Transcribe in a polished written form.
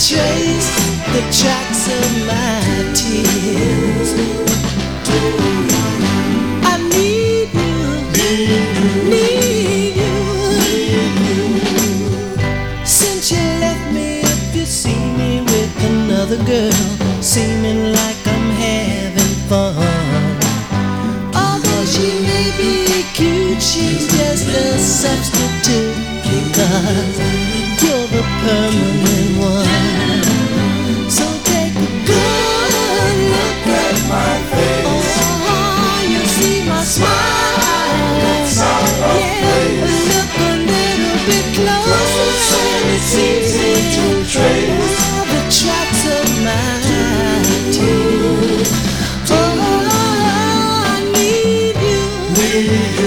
trace the tracks of my tears. I need you, need you. Since you left me, if you see me with another girl, seeming like I'm having fun. Although she may be cute, she's just a substitute, because you're the permanent one. So take a good look at my face. Oh, you see my smile. Yeah, look a little bit closer, and it's easy to trace all the tracks of my tears. Oh, I need you.